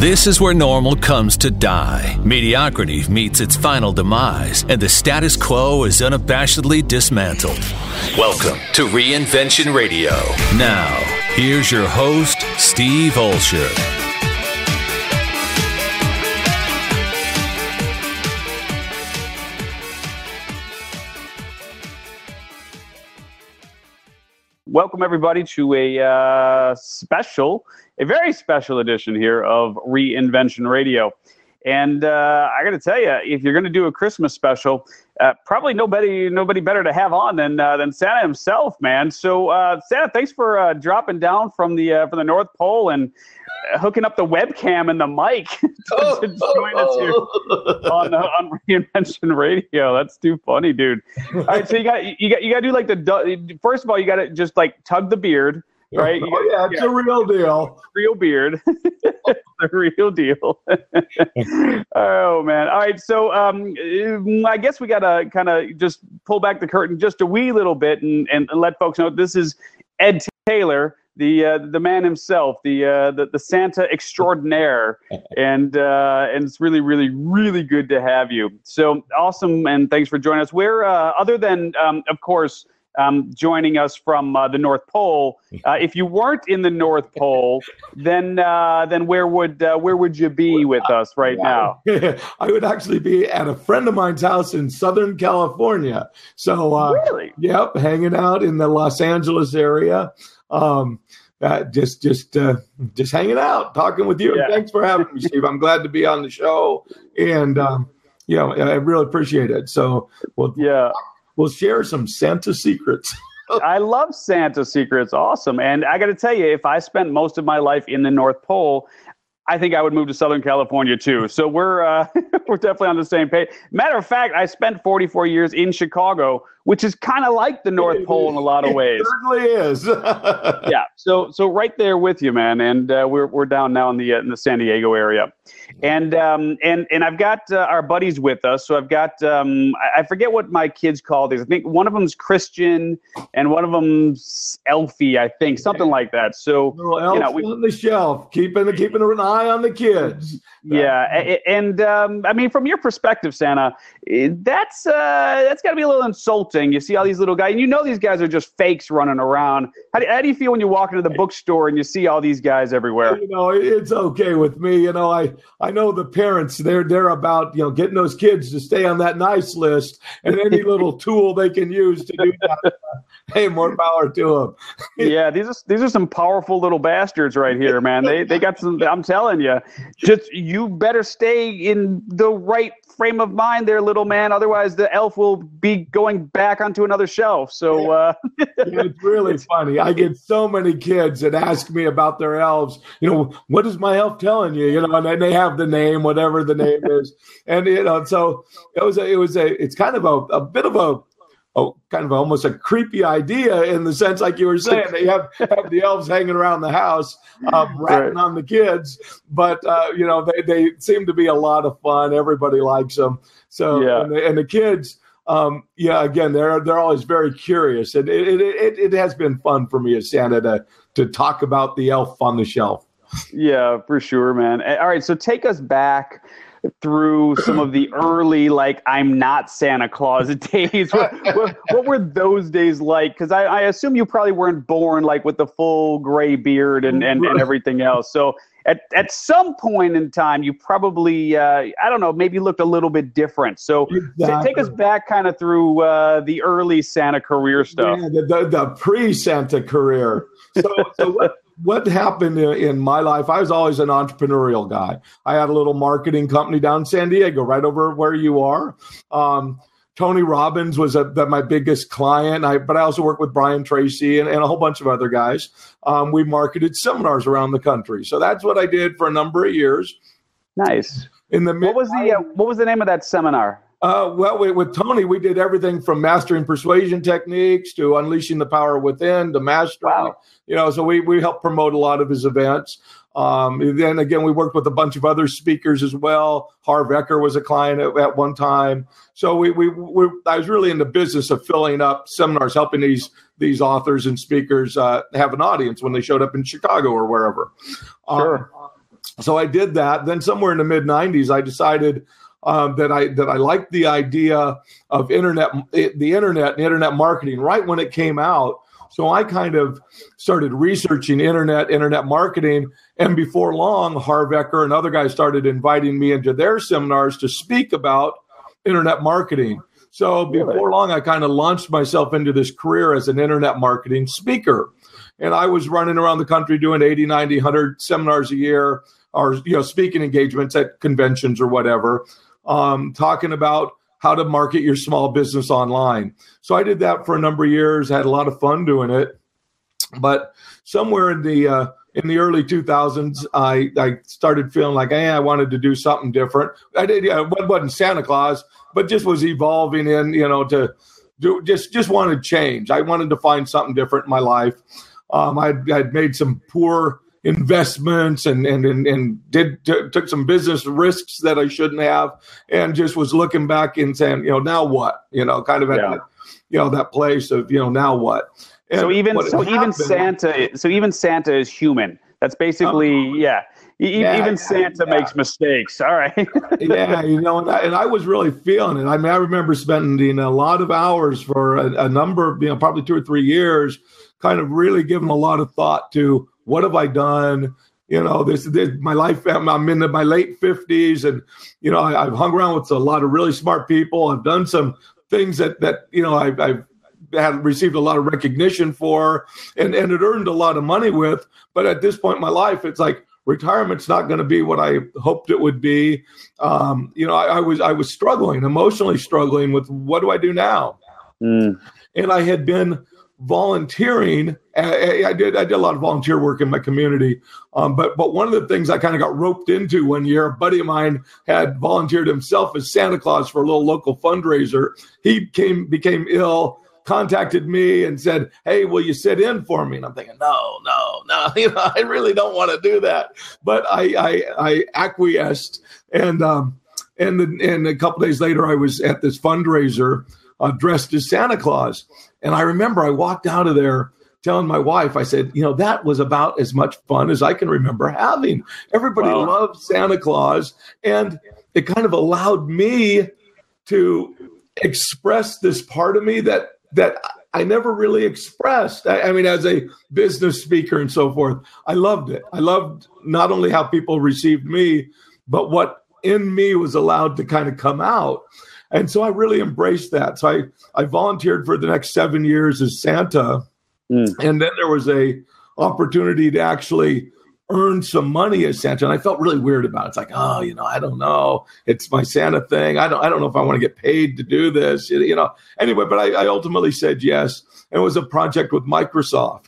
This is where normal comes to die. Mediocrity meets its final demise, and the status quo is unabashedly dismantled. Welcome to Reinvention Radio. Now, here's your host, Steve Olsher. Welcome, everybody, to a very special edition here of Reinvention Radio. And I got to tell you, if you're going to do a Christmas special, probably nobody better to have on than Santa himself, man. So, Santa, thanks for dropping down from the North Pole and hooking up the webcam and the mic to join us here on Reinvention Radio. That's too funny, dude. All right, so you got to do like first of all, you got to just like tug the beard, right? It's a real deal. Real beard. The real deal. Oh, man. All right, so I guess we got to kind of just pull back the curtain just a wee little bit and let folks know this is Ed Taylor, the man himself, the Santa extraordinaire, and it's really, really, really good to have you. So awesome, and thanks for joining us. Where other than of course joining us from the North Pole, if you weren't in the North Pole, then where would you be with us right now? I would actually be at a friend of mine's house in Southern California. So really, yep, hanging out in the Los Angeles area. Just hanging out, talking with you. Yeah. Thanks for having me, Steve. I'm glad to be on the show, and I really appreciate it. So we'll share some Santa secrets. I love Santa secrets. Awesome. And I got to tell you, if I spent most of my life in the North Pole, I think I would move to Southern California too. So we're definitely on the same page. Matter of fact, I spent 44 years in Chicago, which is kind of like the North Pole in a lot of ways. It certainly is. Yeah. So right there with you, man. And we're down now in the San Diego area, and I've got our buddies with us. So I've got I forget what my kids call these. I think one of them's Christian and one of them's Elfie. I think something like that. So Elf on the shelf, keeping an eye on the kids. Yeah, and I mean, from your perspective, Santa, that's got to be a little insulting. You see all these little guys, and you know these guys are just fakes running around. How do you feel when you walk into the bookstore and you see all these guys everywhere? It's okay with me. I know the parents, they're about getting those kids to stay on that nice list, and any little tool they can use to do that. Hey, more power to them. Yeah, these are some powerful little bastards right here, man. They got some. I'm telling you, just you better stay in the right frame of mind there, little man. Otherwise, the elf will be going back onto another shelf. So it's really funny. I get so many kids that ask me about their elves. What is my elf telling you? And they have the name, whatever the name is, and so it's kind of a bit of a kind of almost a creepy idea in the sense, like you were saying, they have the elves hanging around the house, ratting on the kids. But, they seem to be a lot of fun. Everybody likes them. So, yeah. And the kids, again, they're always very curious. And it has been fun for me as Santa to talk about the elf on the shelf. Yeah, for sure, man. All right. So take us back through some of the early, I'm not Santa Claus days. What were those days like? Because I assume you probably weren't born with the full gray beard and everything else. So at some point in time, you probably, I don't know, maybe looked a little bit different. So exactly. Take us back kind of through the early Santa career stuff. Yeah, the pre-Santa career. So what happened in my life, I was always an entrepreneurial guy. I had a little marketing company down in San Diego, right over where you are. Tony Robbins was my biggest client, but I also worked with Brian Tracy and a whole bunch of other guys. We marketed seminars around the country. So that's what I did for a number of years. Nice. What was the name of that seminar? With Tony, we did everything from mastering persuasion techniques to unleashing the power within to mastering. Wow. So we helped promote a lot of his events. Then again, we worked with a bunch of other speakers as well. Harv Eker was a client at one time. So I was really in the business of filling up seminars, helping these authors and speakers have an audience when they showed up in Chicago or wherever. Sure. So I did that. Then somewhere in the mid 90s, I decided that I liked the idea of the internet and internet marketing right when it came out. So I kind of started researching internet marketing. And before long, Harv Eker and other guys started inviting me into their seminars to speak about internet marketing. So before long, I kind of launched myself into this career as an internet marketing speaker. And I was running around the country doing 80, 90, 100 seminars a year, or speaking engagements at conventions or whatever, talking about how to market your small business online. So I did that for a number of years, had a lot of fun doing it. But somewhere in the early 2000s, I started feeling like, I wanted to do something different. It wasn't Santa Claus, but just was evolving in, to do just wanted change. I wanted to find something different in my life. I'd made some poor investments and took some business risks that I shouldn't have, and just was looking back and saying, now what? Kind of at that place of, now what? And so even Santa is human. That's basically even Santa makes mistakes. All right. And I was really feeling it. I mean, I remember spending a lot of hours for a number of, probably 2 or 3 years, kind of really giving a lot of thought to what have I done? This my life. I'm in my late 50s, and I've hung around with a lot of really smart people. I've done some things that I've had received a lot of recognition for, and had earned a lot of money with. But at this point in my life, it's like retirement's not going to be what I hoped it would be. I was emotionally struggling with what do I do now? And I had been volunteering. I did a lot of volunteer work in my community. But one of the things I kind of got roped into one year, a buddy of mine had volunteered himself as Santa Claus for a little local fundraiser. He became ill, contacted me and said, "Hey, will you sit in for me?" And I'm thinking, no, I really don't want to do that. But I acquiesced. And a couple days later, I was at this fundraiser dressed as Santa Claus. And I remember I walked out of there telling my wife, I said, that was about as much fun as I can remember having. Everybody loved Santa Claus. And it kind of allowed me to express this part of me that I never really expressed. I mean, as a business speaker and so forth, I loved it. I loved not only how people received me, but what in me was allowed to kind of come out. And so I really embraced that. So I volunteered for the next 7 years as Santa. And then there was a opportunity to actually earn some money as Santa. And I felt really weird about it. It's like, I don't know. It's my Santa thing. I don't know if I want to get paid to do this, Anyway, but I ultimately said yes. And it was a project with Microsoft.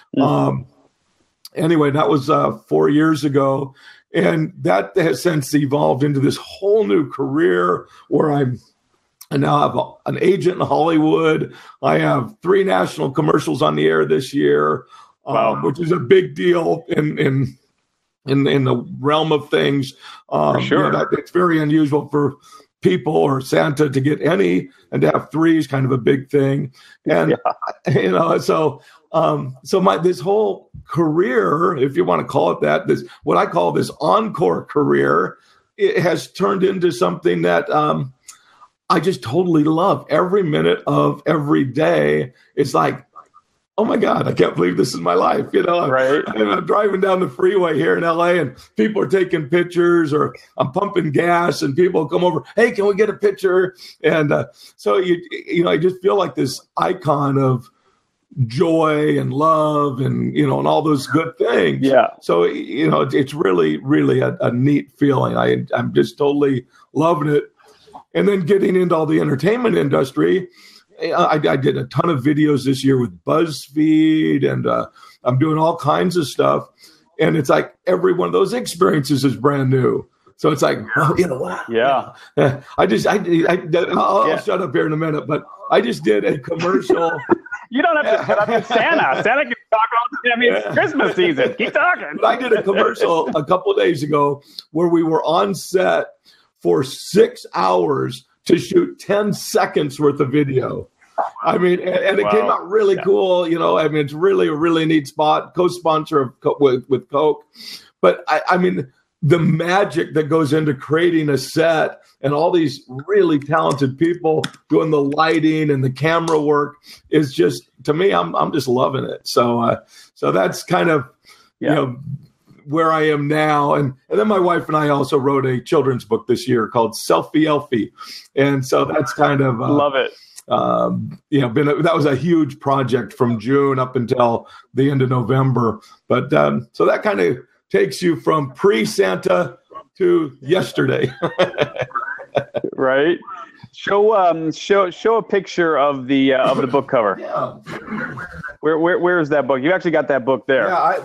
Anyway, that was 4 years ago. And that has since evolved into this whole new career where I now have an agent in Hollywood. I have 3 national commercials on the air this year, which is a big deal in the realm of things. For sure. It's very unusual for people or Santa to get any, and to have 3 is kind of a big thing. And so this whole career, if you want to call it that, this what I call this encore career, it has turned into something that I just totally love. Every minute of every day, it's like, oh my God, I can't believe this is my life. Right. I'm driving down the freeway here in LA and people are taking pictures, or I'm pumping gas and people come over. Hey, can we get a picture? And so I just feel like this icon of joy and love and, and all those good things. Yeah. So, it's really, really a neat feeling. I'm just totally loving it. And then getting into all the entertainment industry, I did a ton of videos this year with BuzzFeed, and I'm doing all kinds of stuff. And it's like every one of those experiences is brand new. So it's like, what? Yeah. I'll shut up here in a minute, but I just did a commercial. You don't have to shut up. It's Santa. Santa can talk all the time. It's Christmas season. Keep talking. But I did a commercial a couple of days ago where we were on set for 6 hours to shoot 10 seconds worth of video. I mean, and it came out really cool. It's really a really neat spot, co-sponsor with Coke. But I mean, the magic that goes into creating a set and all these really talented people doing the lighting and the camera work is just, to me, I'm just loving it. So that's kind of, where I am now. And then my wife and I also wrote a children's book this year called Selfie Elfie. And so that's kind of, love it. That was a huge project from June up until the end of November. But so that kind of takes you from pre-Santa to yesterday. Right. Show a picture of the book cover. Yeah. Where is that book? You actually got that book there. Yeah.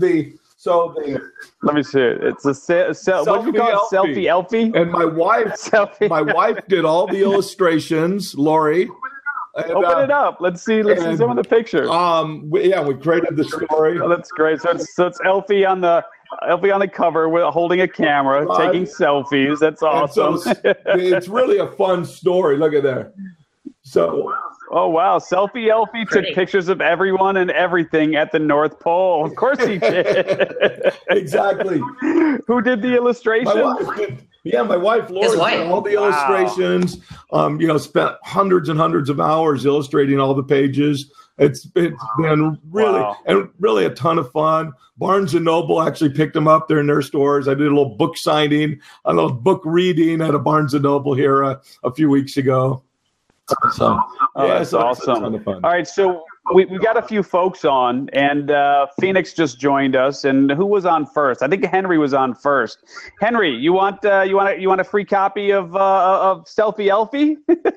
Let me see it. It's what do you call it? Selfie Elfie. And my wife did all the illustrations, Lori. And, open it up. Let's see some of the pictures. We created the story. Oh, that's great. So it's Elfie on the cover with holding a camera, taking selfies. That's awesome. So it's really a fun story. Look at there. So. Oh, wow. Selfie Elfie took pictures of everyone and everything at the North Pole. Of course he did. Exactly. Who did the illustration? My wife, Laura, did all the illustrations. Spent hundreds and hundreds of hours illustrating all the pages. It's been really a ton of fun. Barnes & Noble actually picked them up. They're in their stores. I did a little book signing, a little book reading at a Barnes & Noble here a few weeks ago. So, that's awesome. All right, so we got a few folks on, and Phoenix just joined us. And who was on first? I think Henry was on first. Henry, you want a free copy of Selfie Elfie?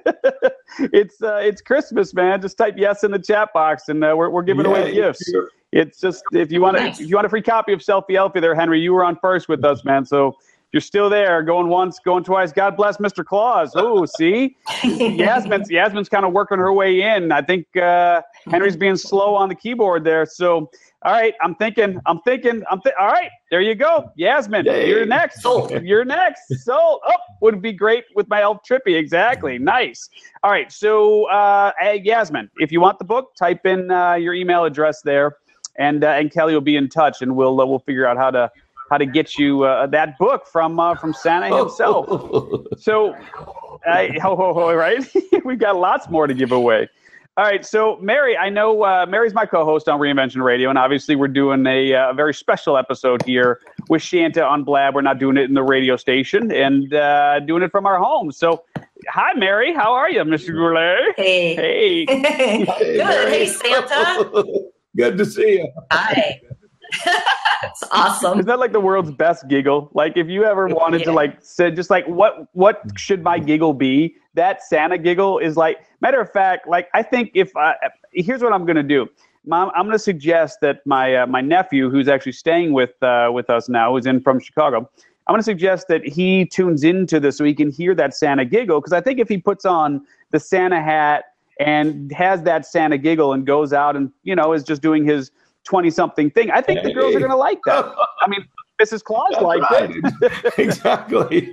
It's Christmas, man. Just type yes in the chat box, and we're giving away gifts. It's just if you want a free copy of Selfie Elfie, there, Henry. You were on first with us, man. So. You're still there, going once, going twice. God bless Mr. Claus. Oh, see? Yasmin's kind of working her way in. I think Henry's being slow on the keyboard there. So, all right, I'm thinking. All right, there you go. Yasmin, you're next. You're next. So, would be great with my elf trippy. Exactly. Nice. All right, so Yasmin, if you want the book, type in your email address there, and Kelly will be in touch, and we'll figure out how to get you that book from Santa himself. So, right? We've got lots more to give away. All right, so Mary, I know Mary's my co-host on Reinvention Radio, and obviously we're doing a very special episode here with Shanta on Blab. We're not doing it in the radio station and doing it from our home. So, hi, Mary. How are you, Mr. Goulet? Hey. Good. Hey, Santa. Good to see you. Hi. It's awesome. Isn't that like the world's best giggle? Like if you ever wanted to say just like what should my giggle be? That Santa giggle is like, matter of fact, like I think here's what I'm going to do. Mom, I'm going to suggest that my nephew, who's actually staying with us now, who's in from Chicago, I'm going to suggest that he tunes into this so he can hear that Santa giggle. Because I think if he puts on the Santa hat and has that Santa giggle and goes out and is just doing his 20-something thing, I think the girls are going to like that. I mean, Mrs. Claus liked it. Exactly.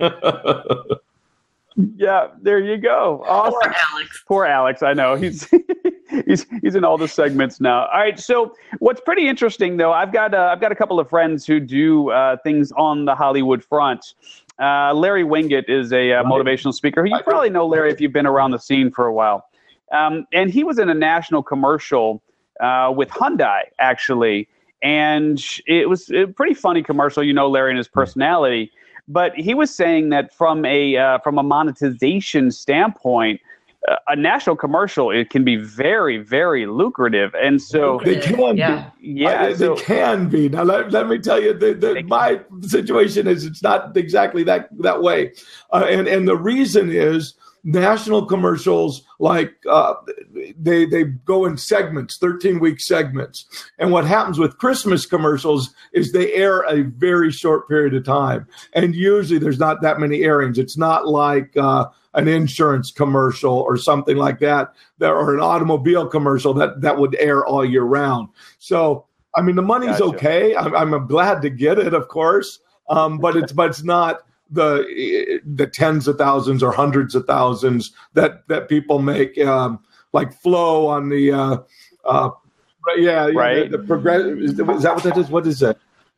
Yeah, there you go. Awesome. Poor Alex. I know he's in all the segments now. All right. So what's pretty interesting though, I've got a couple of friends who do things on the Hollywood front. Larry Winget is a motivational speaker. You probably know Larry if you've been around the scene for a while. And he was in a national commercial with Hyundai, actually. And it was a pretty funny commercial, Larry and his personality. But he was saying that from a monetization standpoint, a national commercial, it can be very, very lucrative. And so they can they can be. Now, let me tell you, my situation is it's not exactly that way. And the reason is, national commercials, like they go in segments, 13-week segments. And what happens with Christmas commercials is they air a very short period of time. And usually there's not that many airings. It's not like an insurance commercial or something like that, or an automobile commercial that would air all year round. So, I mean, the money's okay. I'm glad to get it, of course, but it's not the tens of thousands or hundreds of thousands that people make, like Flow on the right. The progressive. Is that what that is? What is that?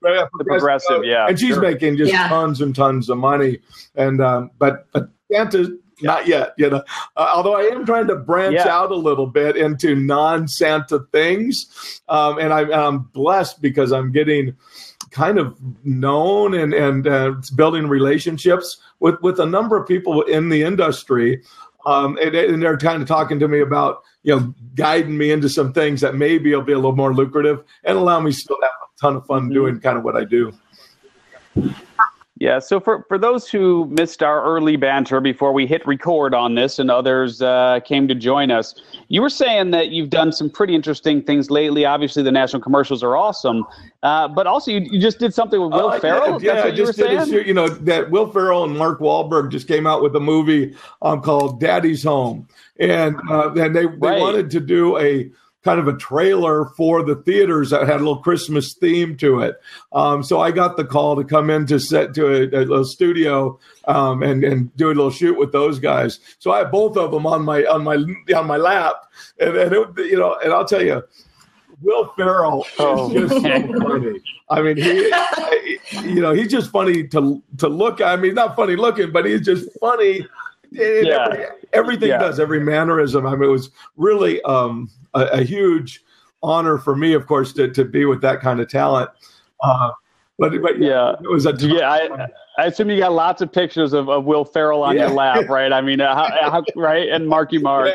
The Progressive, yeah. And she's making just tons and tons of money. And but Santa's not yet, although I am trying to branch out a little bit into non-Santa things. And I'm blessed because I'm getting kind of known and building relationships with a number of people in the industry. And they're kind of talking to me about, guiding me into some things that maybe will be a little more lucrative and allow me to still have a ton of fun doing kind of what I do. Yeah, so for those who missed our early banter before we hit record on this and others came to join us, you were saying that you've done some pretty interesting things lately. Obviously, the national commercials are awesome, but also you just did something with Will Ferrell. Yeah, I just did a shoot, that Will Ferrell and Mark Wahlberg just came out with a movie called Daddy's Home, and they wanted to do a kind of a trailer for the theaters that had a little Christmas theme to it. So I got the call to come in to a little studio and do a little shoot with those guys. So I have both of them on my lap, and and I'll tell you, Will Ferrell is just so funny. I mean, he's just funny to look at. I mean, not funny looking, but he's just funny. Everything does, every mannerism. I mean, it was really a huge honor for me, of course, to be with that kind of talent. But it was I assume you got lots of pictures of Will Ferrell on your lap, right? I mean, right? And Marky Mark.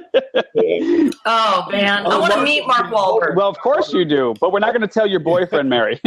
Oh, man. I want to meet Mark Wahlberg. Well, of course you do, but we're not going to tell your boyfriend, Mary.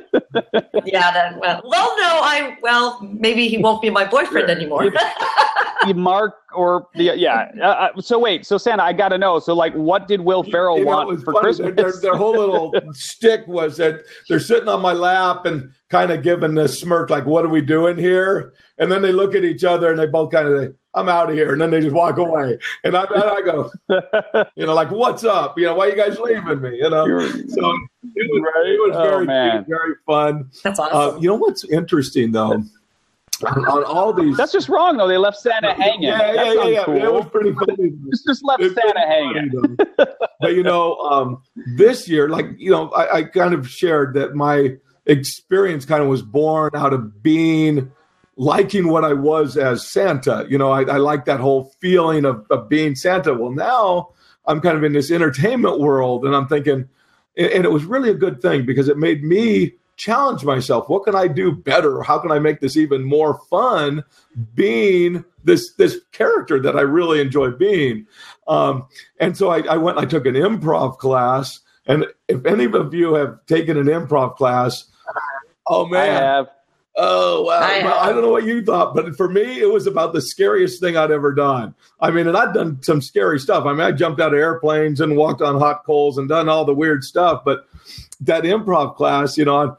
Maybe he won't be my boyfriend anymore. Mark or so wait, so Santa, I got to know. So what did Will Ferrell want for Christmas? Their whole little stick was that they're sitting on my lap and kind of giving this smirk, like, what are we doing here? And then they look at each other and they both kind of say, I'm out of here. And then they just walk away. And I go, like, what's up? Why are you guys leaving me? So it was very fun. That's awesome. What's interesting though? On all these, that's just wrong though. They left Santa hanging. Yeah. Cool. It was pretty funny. just left Santa hanging. But this year, I kind of shared that my experience kind of was born out of liking what I was as Santa. I like that whole feeling of being Santa. Well, now I'm kind of in this entertainment world, and I'm thinking, and it was really a good thing because it made me challenge myself. What can I do better? How can I make this even more fun being this character that I really enjoy being? And so I went and I took an improv class. And if any of you have taken an improv class, oh man. I have. Oh, wow. I don't know what you thought, but for me, it was about the scariest thing I'd ever done. I mean, and I've done some scary stuff. I mean, I jumped out of airplanes and walked on hot coals and done all the weird stuff. But that improv class, and I'm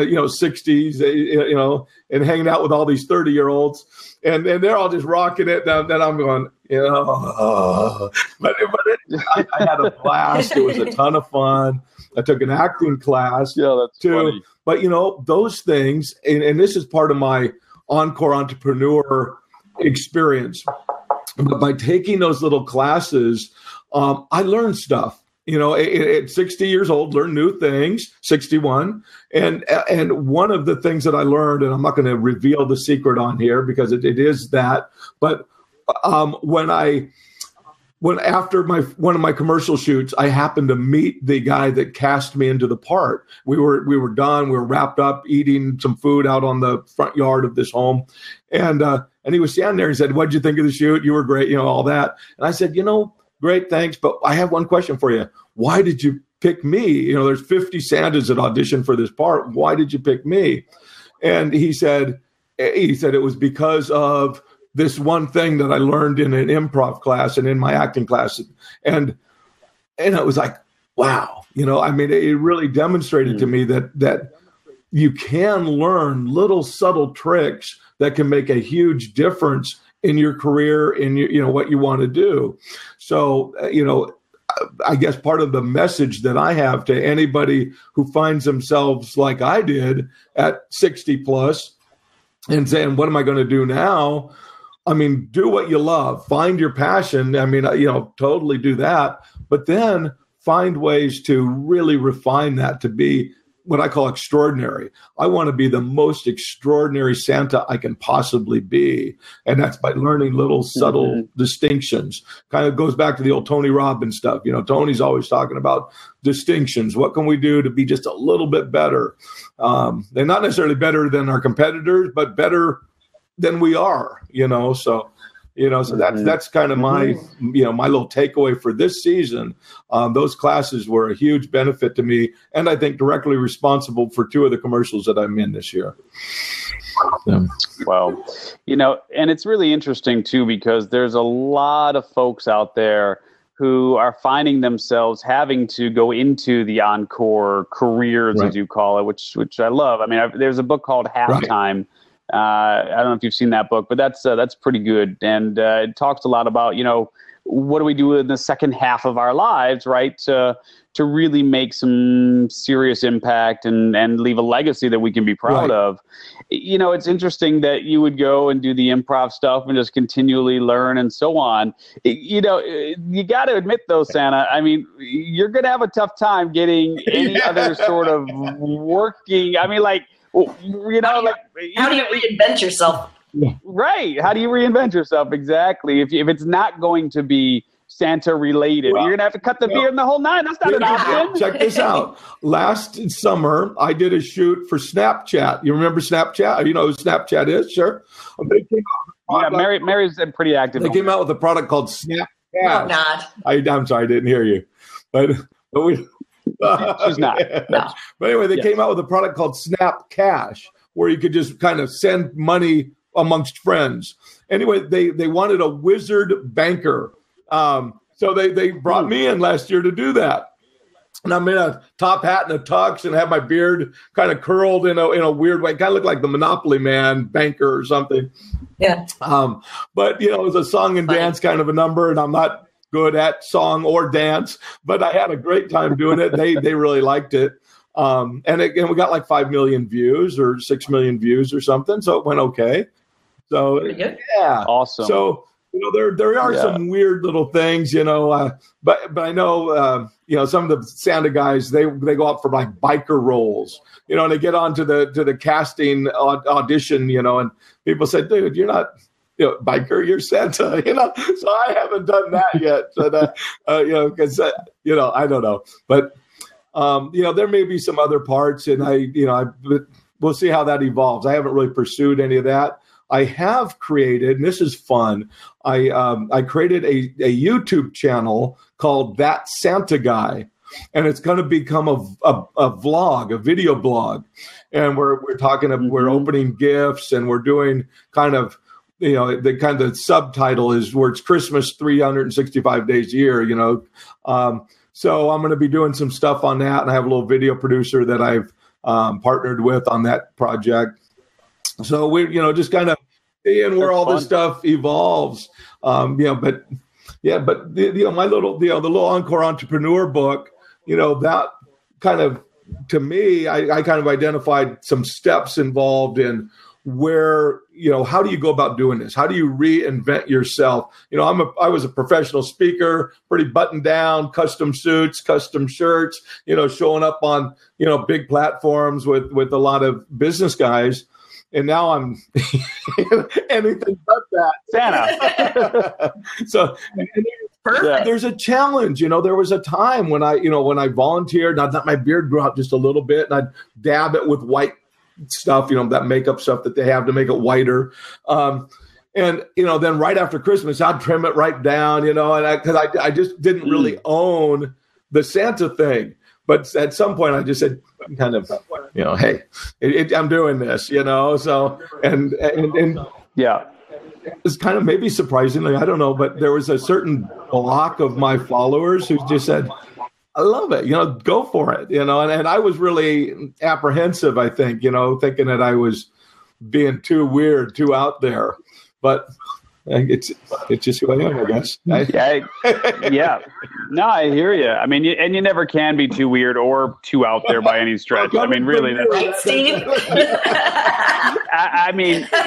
60s, and hanging out with all these 30-year-olds, and they're all just rocking it. And then I'm going, but I had a blast. It was a ton of fun. I took an acting class. Yeah, that's funny. But, those things, and this is part of my Encore Entrepreneur experience. But by taking those little classes, I learned stuff. At 60 years old, learn new things, 61. And one of the things that I learned, and I'm not going to reveal the secret on here because it is that, but when after one of my commercial shoots, I happened to meet the guy that cast me into the part. We were done. We were wrapped up eating some food out on the front yard of this home. And he was standing there and said, what'd you think of the shoot? You were great, all that. And I said, great, thanks. But I have one question for you. Why did you pick me? There's 50 Santas that auditioned for this part. Why did you pick me? And he said it was because of this one thing that I learned in an improv class and in my acting class. And it was like, wow, it really demonstrated to me that you can learn little subtle tricks that can make a huge difference in your career, in what you want to do. So, I guess part of the message that I have to anybody who finds themselves like I did at 60 plus and saying, what am I going to do now? I mean, do what you love, find your passion. I mean, totally do that, but then find ways to really refine that to be what I call extraordinary. I want to be the most extraordinary Santa I can possibly be. And that's by learning little subtle distinctions. Kind of goes back to the old Tony Robbins stuff. You know, Tony's always talking about distinctions. What can we do to be just a little bit better? They're not necessarily better than our competitors, but better than we are, you know, so that's kind of my, my little takeaway for this season. Those classes were a huge benefit to me, and I think directly responsible for 2 of the commercials that I'm in this year. Yeah. Well, and it's really interesting too, because there's a lot of folks out there who are finding themselves having to go into the encore careers, right, as you call it, which I love. I mean, there's a book called Halftime. Right. I don't know if you've seen that book, but that's pretty good. And it talks a lot about, what do we do in the second half of our lives, right, to really make some serious impact and leave a legacy that we can be proud of. It's interesting that you would go and do the improv stuff and just continually learn and so on. You got to admit, though, Santa, I mean, you're going to have a tough time getting any other sort of working. I mean, like, how do you reinvent yourself? Right. How do you reinvent yourself? Exactly. If it's not going to be Santa related, you're going to have to cut the beard and the whole nine. That's not an option. Check this out. Last summer, I did a shoot for Snapchat. You remember Snapchat? You know who Snapchat is? Sure. Mary's pretty active. They came out with a product called Snapchat. No, not. I'm sorry, I didn't hear you. But we... She's not. No. But anyway, they came out with a product called Snap Cash, where you could just kind of send money amongst friends. Anyway, they wanted a wizard banker. So they brought me in last year to do that. And I'm in a top hat and a tux and have my beard kind of curled in a weird way. Kind of look like the Monopoly Man banker or something. Yeah. But, it was a song and dance kind of a number, and I'm not good at song or dance, but I had a great time doing it. They really liked it. And we got like 5 million views or 6 million views or something. So it went okay. So yeah. Awesome. So, there are some weird little things, but I know, some of the Santa guys, they go out for like biker roles, and they get on to the casting audition, and people say, dude, you're not, biker, you're Santa, so I haven't done that yet. But, because, I don't know. But, there may be some other parts, and we'll see how that evolves. I haven't really pursued any of that. I have created, and this is fun, I created a YouTube channel called That Santa Guy. And it's going to become a vlog, a video blog. And we're talking, we're opening gifts, and we're doing kind of, the kind of subtitle is where it's Christmas 365 days a year, So I'm going to be doing some stuff on that. And I have a little video producer that I've partnered with on that project. So we, just kind of seeing where all this stuff evolves. But my little, the little Encore Entrepreneur book, that kind of, to me, I kind of identified some steps involved in where, how do you go about doing this? How do you reinvent yourself? I was a professional speaker, pretty buttoned down, custom suits, custom shirts, showing up on, big platforms with a lot of business guys. And now I'm anything but that. Santa. So there's a challenge. There was a time when I volunteered, and I'd let my beard grow out just a little bit, and I'd dab it with white stuff, that makeup stuff that they have to make it whiter. And, then right after Christmas, I'd trim it right down, and because I just didn't really own the Santa thing. But at some point, I just said, kind of, hey, I'm doing this, so, and yeah, it's kind of maybe surprisingly, I don't know, but there was a certain block of my followers who just said, I love it, go for it, and I was really apprehensive, I think, thinking that I was being too weird, too out there, but it's just who I am, I guess. Yeah. No, I hear you. I mean, you never can be too weird or too out there by any stretch. I mean, really. Right, Steve? I mean,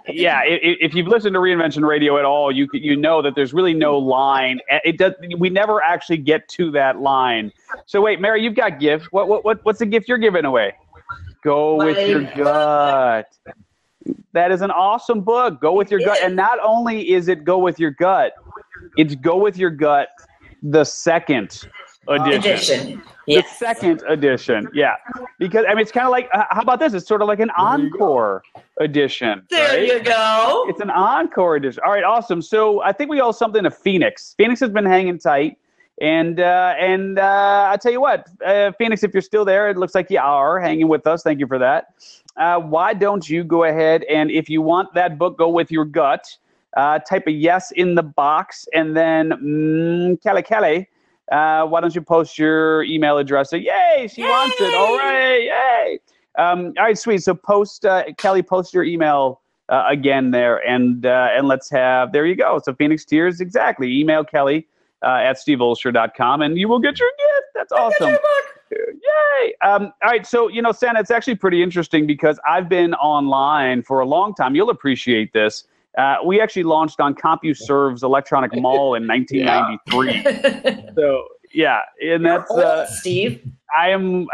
Yeah, if you've listened to Reinvention Radio at all, you know that there's really no line. We never actually get to that line. So wait, Mary, you've got gifts. What's the gift you're giving away? Go with your gut. That is an awesome book. Go with your gut. And not only is it Go with your gut, it's Go with your gut, the second edition. Yes. The second edition, yeah. Because, I mean, it's kind of like, how about this? It's sort of like an encore edition. There right? you go. It's an encore edition. All right, awesome. So I think we owe something to Phoenix. Phoenix has been hanging tight. And I'll tell you what, Phoenix, if you're still there, it looks like you are hanging with us. Thank you for that. Why don't you go ahead and, if you want that book, Go with your gut, type a yes in the box, and then Kelly, why don't you post your email address? So, yay, she wants it. All right, yay. All right, sweet. So Kelly, post your email again there, and let's have, there you go. So Phoenix Tears, exactly. Email Kelly at steveolsher.com, and you will get your gift. That's awesome. Yay. All right. So, Santa, it's actually pretty interesting because I've been online for a long time. You'll appreciate this. We actually launched on CompuServe's Electronic Mall in 1993. So, yeah. And You're that's old, Steve. I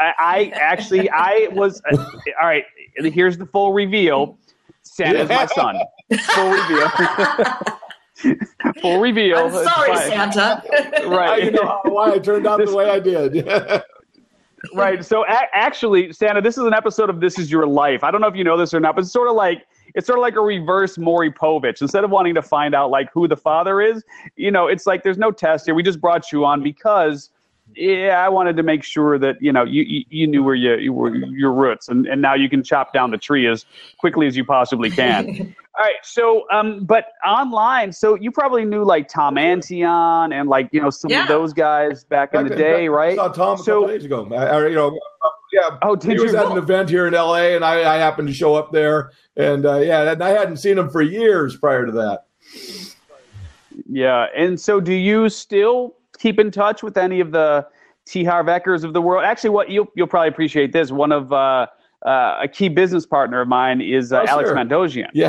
was all right. Here's the full reveal. Santa's my son. Full reveal. Full reveal. I'm sorry, Santa. Right. You know why I turned out the way I did. Right. So actually, Santa, this is an episode of This Is Your Life. I don't know if you know this or not, but it's sort of like a reverse Maury Povich. Instead of wanting to find out like who the father is, it's like there's no test here. We just brought you on because I wanted to make sure that you knew where your roots, and now you can chop down the tree as quickly as you possibly can. All right, so but online, so you probably knew like Tom Antion and like some of those guys back in the day, right? I saw Tom a couple days ago. Yeah. Oh, did he was at an event here in LA, and I happened to show up there, and and I hadn't seen him for years prior to that. Yeah, and so do you still keep in touch with any of the T. Harv Ekers of the world? Actually, what you'll probably appreciate this. One of a key business partner of mine is Alex Mandossian. Yeah.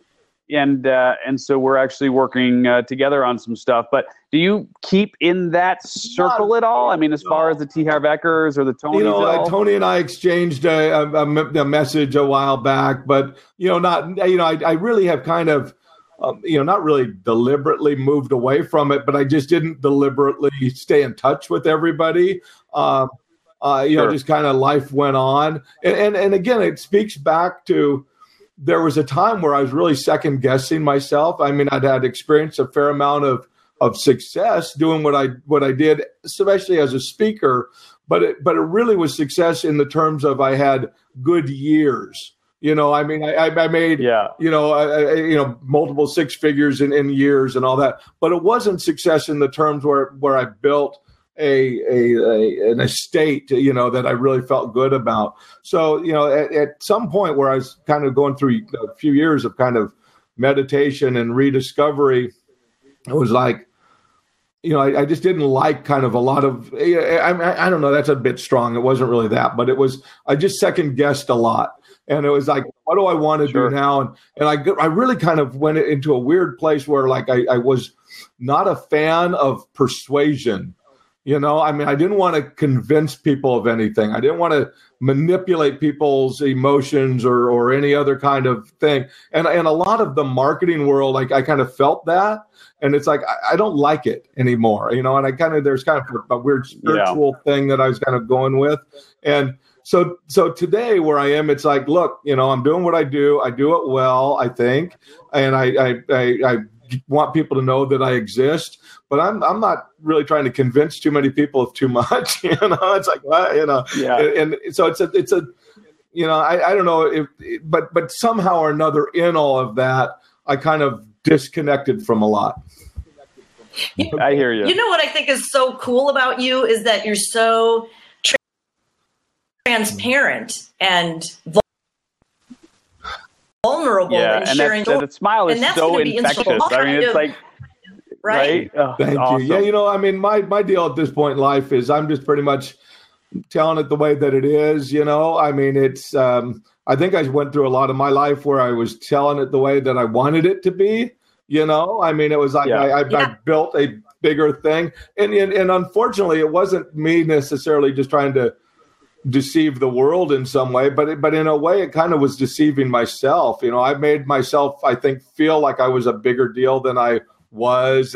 And so we're actually working together on some stuff. But do you keep in that circle at all? I mean, as far as the T. Harv Ekers or the Tonys at all? Tony and I exchanged a message a while back, but I really have kind of not really deliberately moved away from it, but I just didn't deliberately stay in touch with everybody. Sure. Just kind of life went on, and again, it speaks back to. There was a time where I was really second guessing myself. I mean, I'd had experienced a fair amount of success doing what I did, especially as a speaker. But it really was success in the terms of I had good years. I mean, I made multiple six figures in years and all that. But it wasn't success in the terms where I built an estate, that I really felt good about. So, at some point where I was kind of going through a few years of kind of meditation and rediscovery, it was like, I just didn't like kind of a lot of, I don't know, that's a bit strong. It wasn't really that, but I just second guessed a lot. And it was like, what do I want to do now? And I really kind of went into a weird place where like I was not a fan of persuasion. I mean, I didn't want to convince people of anything. I didn't want to manipulate people's emotions or any other kind of thing. And a lot of the marketing world, like I kind of felt that. And it's like, I don't like it anymore, and there's kind of a weird spiritual thing that I was kind of going with. And so today where I am, it's like, look, I'm doing what I do. I do it well, I think. And I want people to know that I exist, but I'm not really trying to convince too many people of too much. It's like, Yeah. And so it's a I don't know but somehow or another in all of that, I kind of disconnected from a lot. I hear you. You know what I think is so cool about you is that you're so transparent and vulnerable and sharing. And that smile is so infectious. I mean, it's like, right? Oh, thank awesome. you. Yeah, I mean, my deal at this point in life is I'm just pretty much telling it the way that it is. I mean, it's I think I went through a lot of my life where I was telling it the way that I wanted it to be. I mean, it was like I built a bigger thing. And unfortunately, it wasn't me necessarily just trying to deceive the world in some way, but in a way, it kind of was deceiving myself. I made myself, I think, feel like I was a bigger deal than I was,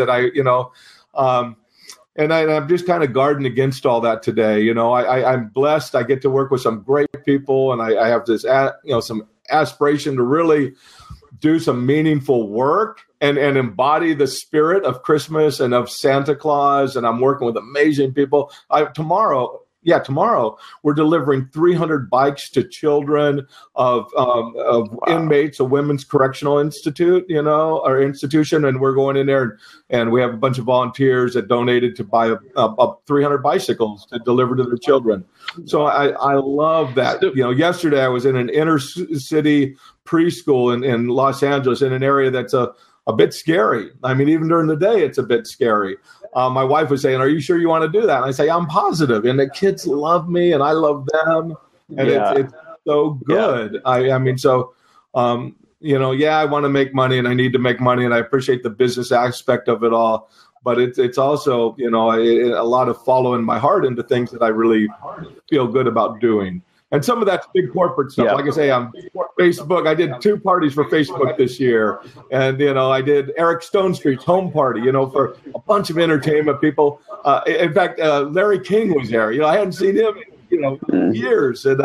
and I'm just kind of guarding against all that today. I'm blessed. I get to work with some great people, and I have this, some aspiration to really do some meaningful work and embody the spirit of Christmas and of Santa Claus. And I'm working with amazing people. Tomorrow, we're delivering 300 bikes to children of inmates of Women's Correctional Institute, our institution. And we're going in there and we have a bunch of volunteers that donated to buy up 300 bicycles to deliver to their children. So I love that. Yesterday I was in an inner city preschool in Los Angeles, in an area that's a bit scary. I mean, even during the day, it's a bit scary. My wife was saying, "Are you sure you want to do that?" And I say, "I'm positive." And the kids love me, and I love them, and it's so good. Yeah. I want to make money, and I need to make money, and I appreciate the business aspect of it all. But it's also, a lot of following my heart into things that I really feel good about doing. And some of that's big corporate stuff. Yeah. Like I say, I'm Facebook. I did 2 parties for Facebook this year. And, I did Eric Stone Street's home party, for a bunch of entertainment people. In fact, Larry King was there. I hadn't seen him in, years. And,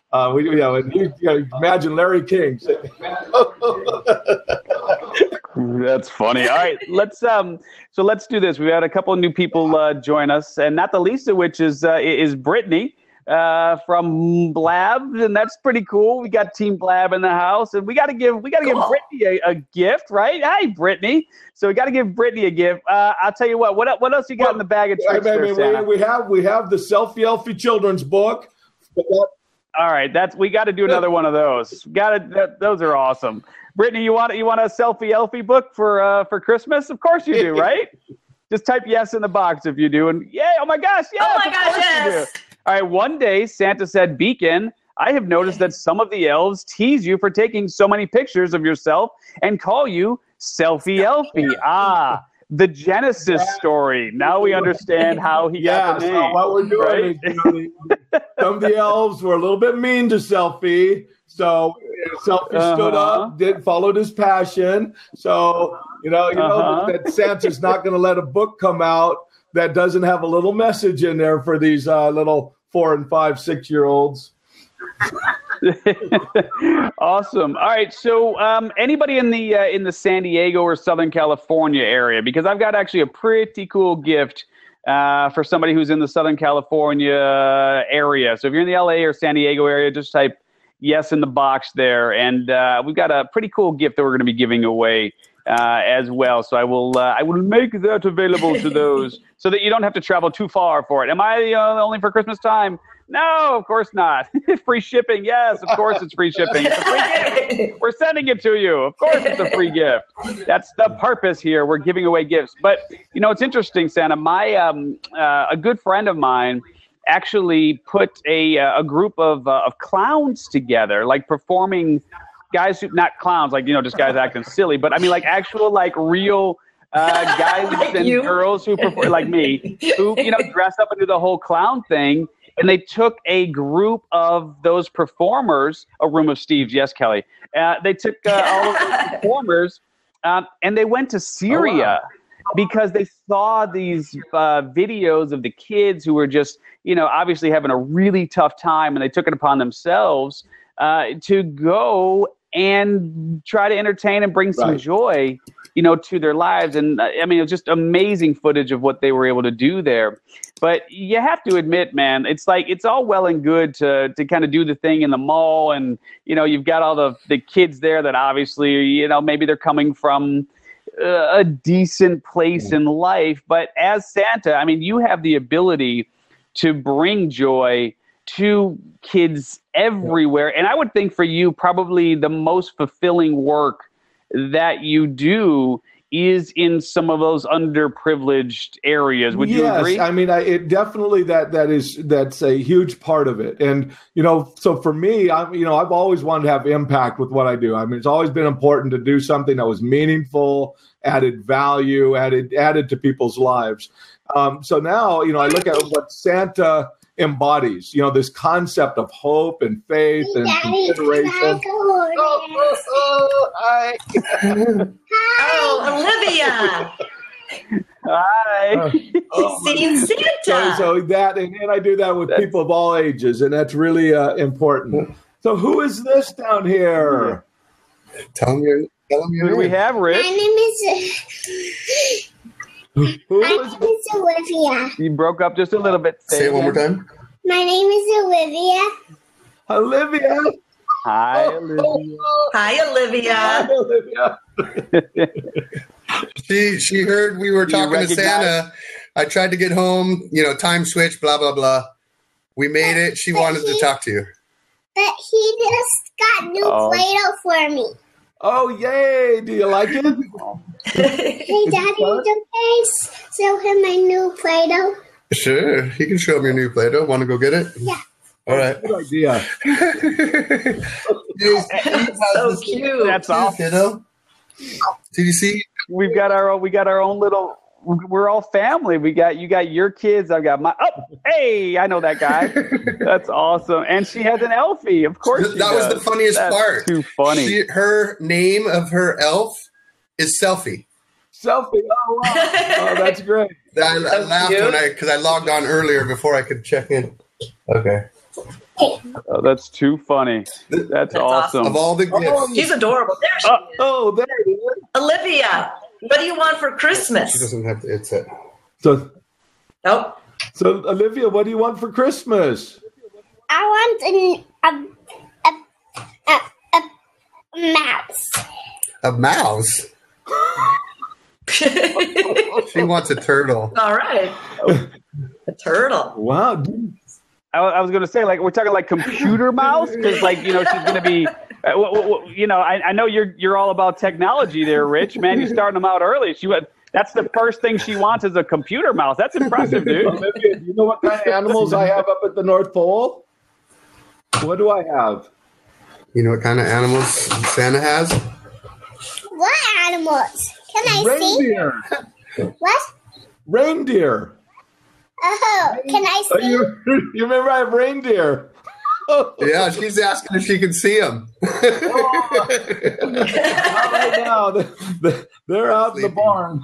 imagine Larry King. That's funny. All right, let's do this. We've had a couple of new people join us, and not the least of which is Brittany from Blab, and that's pretty cool. We got Team Blab in the house, and we got to give Brittany a gift, right? Hi, Brittany. So we got to give Brittany a gift. I'll tell you what else you got in the bag of tricks? We have the Selfie Children's book. All right, we got to do another one of those. Those are awesome. Brittany, you want a Selfie book for Christmas? Of course you do, right? Just type yes in the box if you do, and oh my gosh, yes! Oh my gosh, yes! All right, one day Santa said, "Beacon, I have noticed that some of the elves tease you for taking so many pictures of yourself and call you Selfie-Elfie." The Genesis story. Now we understand how he got the name. So what we're doing is, some of the elves were a little bit mean to Selfie. So Selfie stood up, followed his passion. So, that Santa's not going to let a book come out that doesn't have a little message in there for these little 4 and 5, 6-year-olds. Awesome. All right. So anybody in the San Diego or Southern California area, because I've got actually a pretty cool gift for somebody who's in the Southern California area. So if you're in the LA or San Diego area, just type yes in the box there. And we've got a pretty cool gift that we're going to be giving away as well. So I will make that available to those so that you don't have to travel too far for it. Am I only for Christmas time? No, of course not. Free shipping. Yes, of course it's free shipping. It's a free gift. We're sending it to you. Of course it's a free gift. That's the purpose here. We're giving away gifts. But, it's interesting, Santa. My a good friend of mine actually put a group of clowns together, like performing guys who, not clowns, like, just guys acting silly, but I mean like actual, like real guys like and girls who perform, like me, who, dress up and do the whole clown thing. And they took a group of those performers, a room of Steves, yes, Kelly. They took all of those performers and they went to Syria because they saw these videos of the kids who were just, obviously having a really tough time, and they took it upon themselves to go and try to entertain and bring some joy, to their lives. And I mean, it was just amazing footage of what they were able to do there. But you have to admit, man, it's like, it's all well and good to kind of do the thing in the mall. And, you've got all the kids there that obviously, maybe they're coming from a decent place in life. But as Santa, I mean, you have the ability to bring joy to kids everywhere. And I would think for you, probably the most fulfilling work that you do is in some of those underprivileged areas. Would you agree? I mean, it definitely that's a huge part of it. And, so for me, I've always wanted to have impact with what I do. I mean, it's always been important to do something that was meaningful, added value, added to people's lives. So now, I look at what Santa embodies, this concept of hope and faith and consideration. Olivia. Hi. Seeing Santa. So that, and I do that with people of all ages, and that's really important. So who is this down here? Tell them your Who do name. we have, Rich? My name is Olivia. You broke up just a little bit. Say it one more time. My name is Olivia. Olivia. Hi, Olivia. Hi, Olivia. Hi, Olivia. She heard we were talking to recognize- Santa. I tried to get home, time switch, blah, blah, blah. We made it. She wanted to talk to you. But he just got new Play-Doh for me. Oh, yay. Do you like it? Hey, Daddy, okay? Show him my new Play-Doh. Sure. You can show him your new Play-Doh. Want to go get it? Yeah. All right. Good idea. So cute. That's awesome. Kiddo. Did you see? We got our own little. We're all family. You got your kids. I've got my. Oh, hey, I know that guy. That's awesome. And she has an Elfie. Of course, she That was does. the funniest That's part. Too funny. Her name of her elf is Selfie. Selfie. Oh, wow. Oh, that's great. I laughed because I logged on earlier before I could check in. Okay. Oh, that's too funny. That's awesome. Of all the gifts, She's adorable. There she is. Oh, there it is. Olivia, what do you want for she Christmas? doesn't have to. It's it. So, Oh, Olivia, what do you want for Christmas? I want a mouse. A mouse. She wants a turtle. all right. A turtle. Wow. I was going to say, like, we're talking like computer mouse, because, like, she's going to be. I know you're all about technology there, Rich. Man, you're starting them out early. That's the first thing she wants is a computer mouse. That's impressive, dude. Olivia, do you know what kind of animals I have up at the North Pole? What do I have? You know what kind of animals Santa has? What animals? Can I Reindeer. see? What? Reindeer. Oh, can I see? You remember I have reindeer. Yeah, she's asking if she can see them. Not right now. They're out in the barn.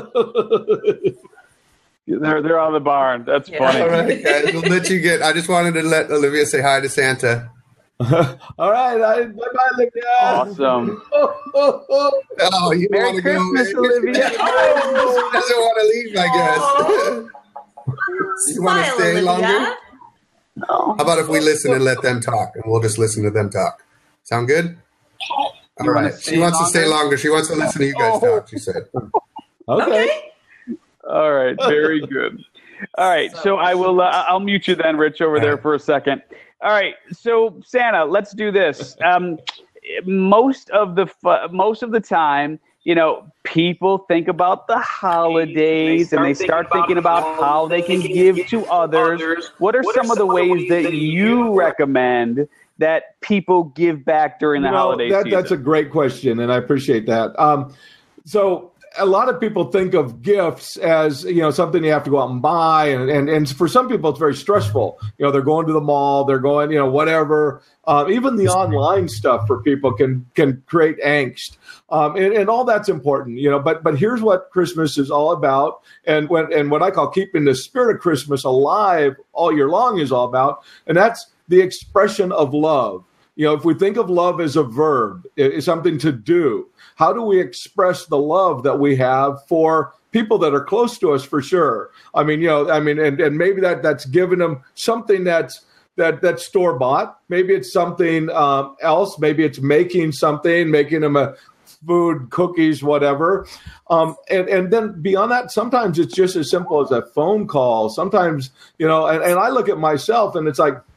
They're on the barn. That's funny. All right, guys, we'll let you get. I just wanted to let Olivia say hi to Santa. All right. Bye-bye, Olivia. Awesome. Oh, you Merry want to go? Christmas, Olivia. She doesn't want to leave, I guess. You want to Smile, stay Olivia. longer? How about if we listen and let them talk, and we'll just listen to them talk? Sound good? All right. She wants to stay longer. She wants to listen to you guys talk, she said. Okay. All right. Very good. All right. So I will. I'll mute you then, Rich, over there for a second. All right. So Santa, let's do this. Most of the time, people think about the holidays and they start thinking about how they can give to others. What are some of the ways that you recommend that people give back during the holiday season? That's a great question, and I appreciate that. So a lot of people think of gifts as, something you have to go out and buy. And for some people, it's very stressful. They're going to the mall, they're going, whatever. Even the online stuff for people can create angst. And all that's important, but here's what Christmas is all about. And what I call keeping the spirit of Christmas alive all year long is all about. And that's the expression of love. If we think of love as a verb, it's something to do. How do we express the love that we have for people that are close to us, for sure? And maybe that's giving them something that's store bought. Maybe it's something else. Maybe it's making them a food, cookies, whatever. And then beyond that, sometimes it's just as simple as a phone call. Sometimes, and I look at myself and it's like,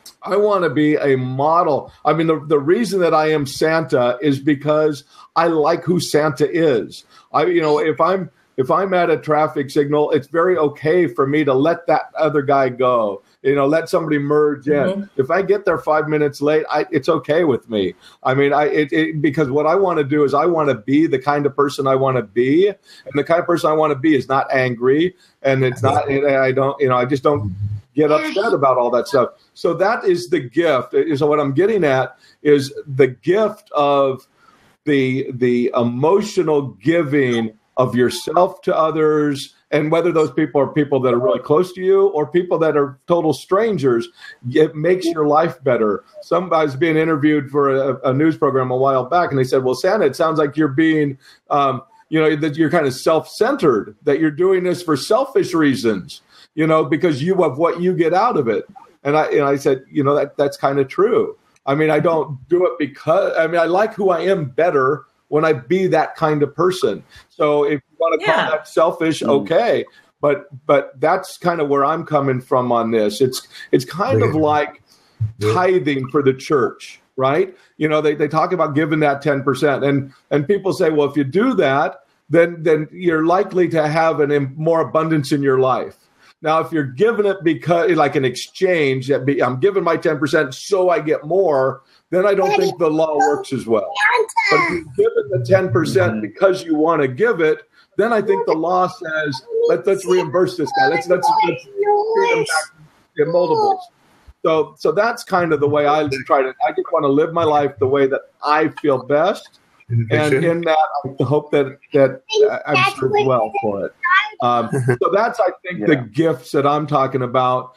I want to be a model. I mean, the reason that I am Santa is because I like who Santa is. If I'm at a traffic signal, it's very okay for me to let that other guy go. Let somebody merge in. Mm-hmm. If I get there 5 minutes late, it's okay with me. I mean, because what I want to do is I want to be the kind of person I want to be, and the kind of person I want to be is not angry, and it's not. I just don't get upset about all that stuff. So that is the gift. So what I'm getting at is the gift of the emotional giving of yourself to others, and whether those people are people that are really close to you or people that are total strangers, it makes your life better. I was being interviewed for a news program a while back, and they said, well, Santa, it sounds like you're being, that you're kind of self-centered, that you're doing this for selfish reasons, because you have what you get out of it. And I said, that's kind of true. I mean, I don't do it because, I like who I am better when I be that kind of person. So if you want to call that selfish, okay. But that's kind of where I'm coming from on this. It's kind of like tithing for the church, right? They talk about giving that 10%. And people say, well, if you do that, then you're likely to have more abundance in your life. Now, if you're giving it because like an exchange, I'm giving my 10% so I get more, then I don't think the law works as well. But if you give it the 10% because you want to give it, then I think the law says, let's reimburse this guy. Let's give him back in multiples. So that's kind of the way I try to. I just want to live my life the way that I feel best. And in that, I hope that I'm served well for it. So that's, I think, the gifts that I'm talking about.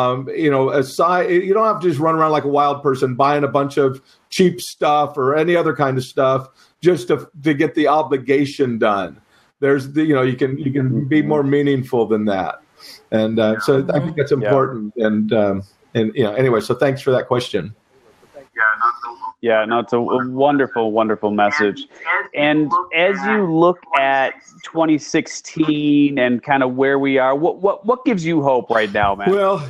Aside, you don't have to just run around like a wild person buying a bunch of cheap stuff or any other kind of stuff just to get the obligation done. There's you can be more meaningful than that, and so I think that's important. And anyway, so thanks for that question. Yeah, no, it's a wonderful, wonderful message. And as you look at 2016 and kind of where we are, what gives you hope right now, man? Well,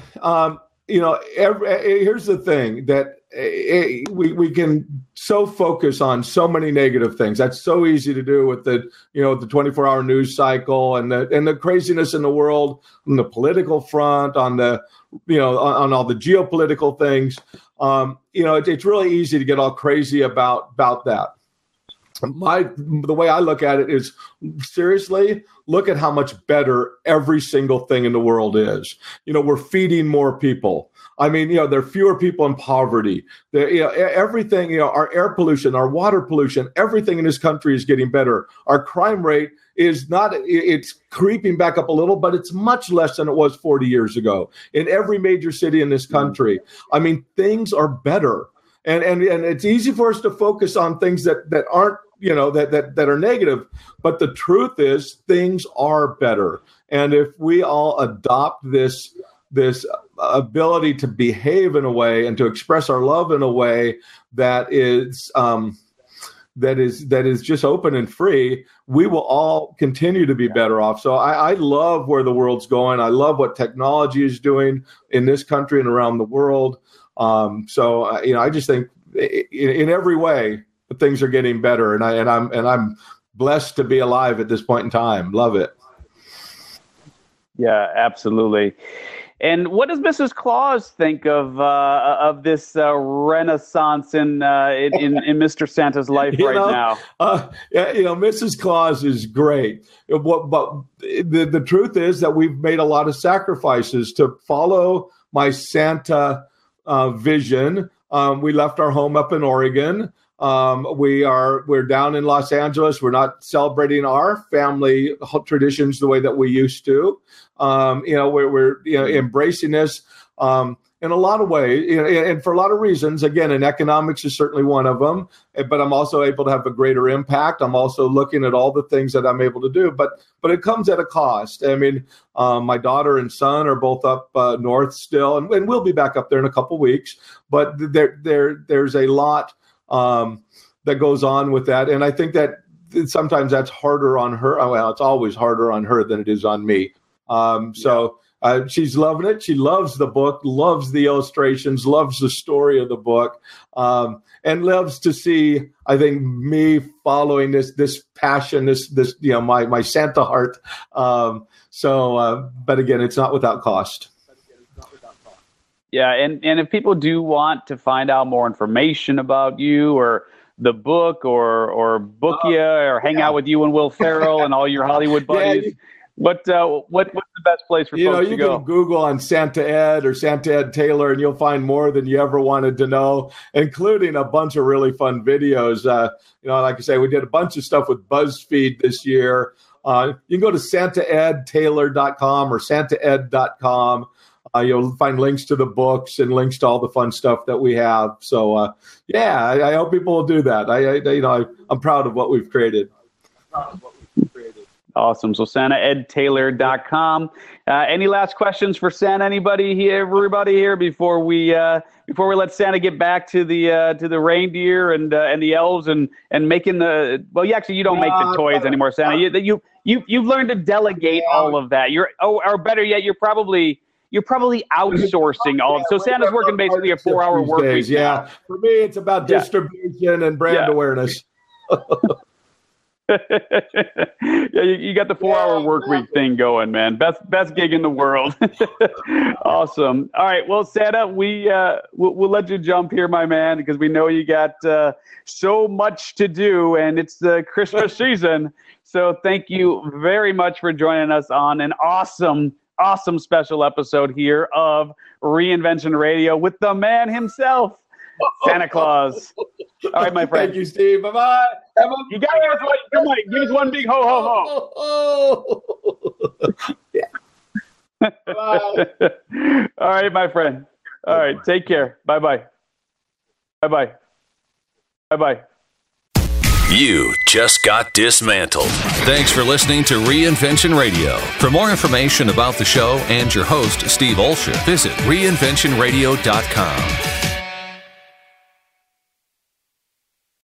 here's the thing that we can so focus on so many negative things. That's so easy to do with the 24-hour news cycle and the craziness in the world, on the political front, on the on all the geopolitical things. It's really easy to get all crazy about that. The way I look at it is, seriously, look at how much better every single thing in the world is. We're feeding more people. I mean, there are fewer people in poverty. Everything, our air pollution, our water pollution, everything in this country is getting better. Our crime rate is not, it's creeping back up a little, but it's much less than it was 40 years ago in every major city in this country. I mean, things are better. And it's easy for us to focus on things that aren't, that are negative. But the truth is things are better. And if we all adopt this ability to behave in a way and to express our love in a way that is just open and free, we will all continue to be better off. So I love where the world's going. I love what technology is doing in this country and around the world. I just think in every way things are getting better, and I'm blessed to be alive at this point in time. Love it. Yeah, absolutely. And what does Mrs. Claus think of this renaissance in Mr. Santa's life now? Mrs. Claus is great. But the truth is that we've made a lot of sacrifices to follow my Santa vision. We left our home up in Oregon. We're down in Los Angeles. We're not celebrating our family traditions the way that we used to. We're embracing this in a lot of ways, and for a lot of reasons. Again, and economics is certainly one of them. But I'm also able to have a greater impact. I'm also looking at all the things that I'm able to do. But it comes at a cost. I mean, my daughter and son are both up north still, and we'll be back up there in a couple weeks. But there's a lot that goes on with that. And I think that sometimes that's harder on her. Well, it's always harder on her than it is on me. she's loving it. She loves the book, loves the illustrations, loves the story of the book, and loves to see, I think, me following this passion, this my Santa heart. But again, it's not without cost. Yeah, and if people do want to find out more information about you or the book or book you or hang out with you and Will Ferrell and all your Hollywood buddies, what's the best place for folks to go? You can Google on Santa Ed or Santa Ed Taylor, and you'll find more than you ever wanted to know, including a bunch of really fun videos. Like I say, we did a bunch of stuff with BuzzFeed this year. You can go to santaedtaylor.com or santaed.com. You'll find links to the books and links to all the fun stuff that we have. So, I hope people will do that. I'm proud of what we've created. Awesome. So santaedtaylor.com. Any last questions for Santa? Everybody here before we let Santa get back to the reindeer and the elves and making the you don't make the toys anymore, Santa. You've learned to delegate all of that. Or better yet, you're probably outsourcing all of it. So Santa's working basically a 4-hour work week. Yeah. For me, it's about distribution and brand awareness. You got the 4-hour work week thing going, man. Best gig in the world. Awesome. All right. Well, Santa, we'll let you jump here, my man, because we know you got so much to do, and it's the Christmas season. So thank you very much for joining us on an awesome special episode here of Reinvention Radio with the man himself, Santa Claus. All right, my friend. Thank you, Steve. Bye-bye. You got to give us one big ho, ho, ho. Yeah. Bye. All right, my friend. All right, take care. Bye-bye. Bye-bye. Bye-bye. You just got dismantled. Thanks for listening to Reinvention Radio. For more information about the show and your host, Steve Olsher, visit reinventionradio.com.